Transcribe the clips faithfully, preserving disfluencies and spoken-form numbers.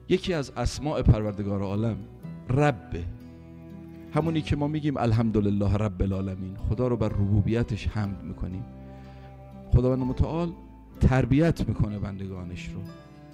یکی از اسماء پروردگار عالم ربه، همونی که ما میگیم الحمدلله رب العالمین، خدا رو بر ربوبیتش حمد میکنیم. خداوند متعال تربیت میکنه بندگانش رو.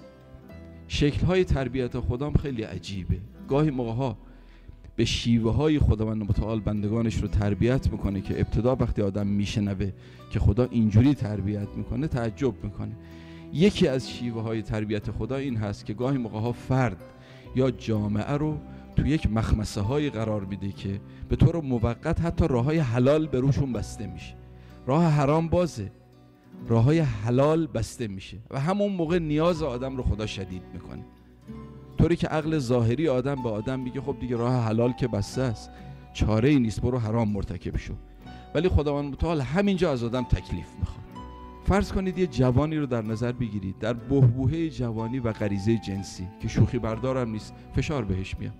شکل‌های تربیت خدام خیلی عجیبه. گاهی موقع‌ها به شیوه های خداوند متعال بندگانش رو تربیت میکنه که ابتدا وقتی آدم میشنوه که خدا اینجوری تربیت میکنه تعجب میکنه. یکی از شیوه های تربیت خدا این هست که گاهی موقع‌ها فرد یا جامعه رو تو یک مخمسه های قرار میده که به طور موقت حتی راه های حلال به روشون بسته میشه، راه حرام بازه، راه های حلال بسته میشه و همون موقع نیاز آدم رو خدا شدید میکنه، طوری که عقل ظاهری آدم به آدم میگه خب دیگه راه حلال که بسته است، چاره ای نیست، برو حرام مرتکب شو. ولی خداوند متعال همینجا از آدم تکلیف میخواد. فرض کنید یه جوانی رو در نظر بگیرید در بحبوحه جوانی و غریزه جنسی که شوخی بردارم نیست، فشار بهش میاد.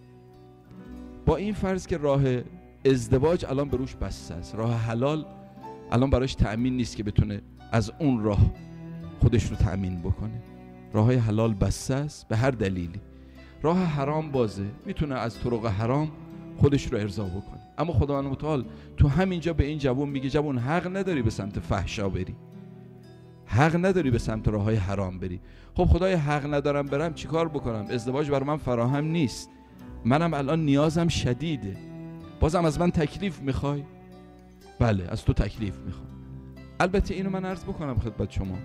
با این فرض که راه ازدواج الان به روش بسته است، راه حلال الان براش تأمین نیست که بتونه از اون راه خودش رو تأمین بکنه، راههای حلال بسته است به هر دلیلی، راه حرام بازه، میتونه از طرق حرام خودش رو ارضا بکنه. اما خداوند متعال تو همینجا به این جوان میگه جوان حق نداری به سمت فحشا بری، حق نداری به سمت راههای حرام بری. خب خدای حق ندارم برم چیکار بکنم؟ ازدواج برای من فراهم نیست، منم الان نیازم شدیده، بازم از من تکلیف میخوای؟ بله از تو تکلیف میخوام. البته اینو من عرض بکنم خدمت شما،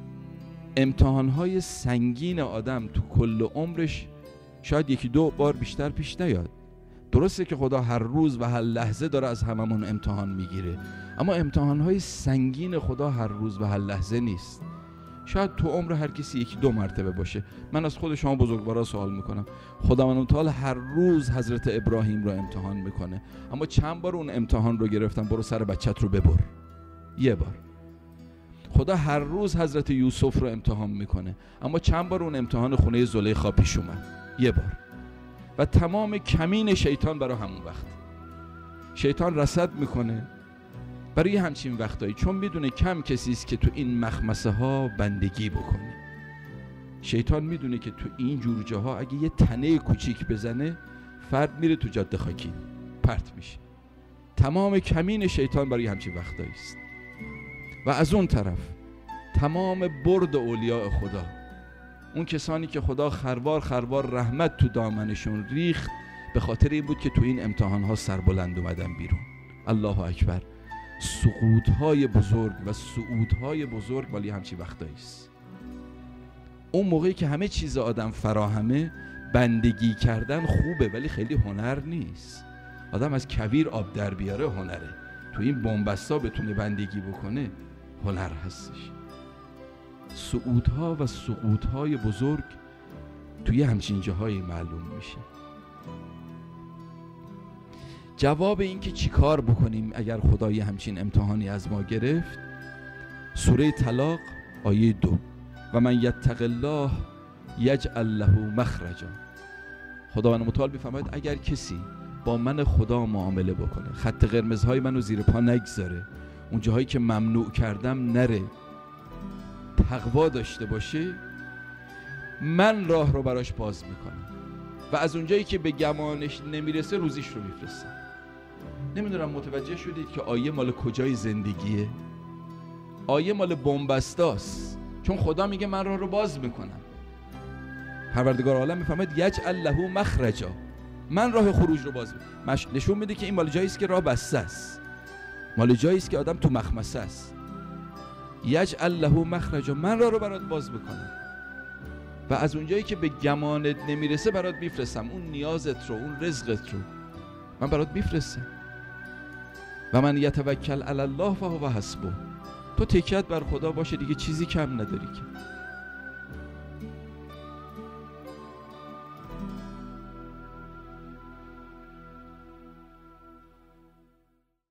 امتحانهای سنگین آدم تو کل عمرش شاید یکی دو بار بیشتر پیش نیاد. درسته که خدا هر روز و هر لحظه داره از هممون امتحان میگیره، اما امتحانهای سنگین خدا هر روز و هر لحظه نیست. شاید تو عمر هر کسی یکی دو مرتبه باشه. من از خود شما بزرگوارا سوال میکنم، خداوند متعال هر روز حضرت ابراهیم رو امتحان میکنه، اما چند بار اون امتحان رو گرفتن برو سر بچت رو ببر؟ یه بار. خدا هر روز حضرت یوسف رو امتحان میکنه، اما چند بار اون امتحان خونه زلیخا پیش اومد؟ یه بار. و تمام کمین شیطان برای همون وقت. شیطان رصد میکنه برای همچین وقتایی، چون میدونه کم کسی است که تو این مخمسه ها بندگی بکنه. شیطان میدونه که تو این جور جاها اگه یه تنه کوچیک بزنه فرد میره تو جاده خاکی پرت میشه. تمام کمین شیطان برای همچین وقتایی است. و از اون طرف تمام برد اولیاء خدا، اون کسانی که خدا خروار خروار رحمت تو دامنشون ریخت، به خاطر این بود که تو این امتحان ها سربلند اومدن بیرون. الله اکبر. سقوط‌های بزرگ و صعودهای بزرگ ولی همچین وقتایی است. اون موقعی که همه چیز آدم فراهمه، بندگی کردن خوبه ولی خیلی هنر نیست. آدم از کویر آب در بیاره هنره، تو این بنبستا بتونه بندگی بکنه هنر هستش. صعودها و سقوطهای بزرگ توی همچین جاهایی معلوم میشه. جواب این که چی کار بکنیم اگر خدای همچین امتحانی از ما گرفت، سوره طلاق آیه دو، و من یتق الله یجعل له مخرجا. خداوند متعال میفرماید اگر کسی با من خدا معامله بکنه، خط قرمزهای منو زیر پا نگذاره، اون جاهایی که ممنوع کردم نره، تقوا داشته باشه، من راه رو براش باز میکنم و از اونجایی که به گمانش نمیرسه روزیش رو میفرستم. نمیدونم متوجه شدید که آیه مال کجای زندگیه؟ آیه مال بنبستاست، چون خدا میگه من راه رو باز میکنم. پروردگار عالم میفرماید یجعل له مخرجا، من راه خروج رو باز میکنم. نشون میده که این مال جایی است که راه بسته است، مال جایی است که آدم تو مخمسه است. یجعل له مخرجا، من راه رو برات باز میکنم و از اونجایی که به گمانت نمیرسه برات میفرستم، اون نیازت رو، اون رزقت رو من برات میفرستم. و من یتوکل علی الله فهو حسبه، تو تکیت بر خدا باشه دیگه چیزی کم نداری که.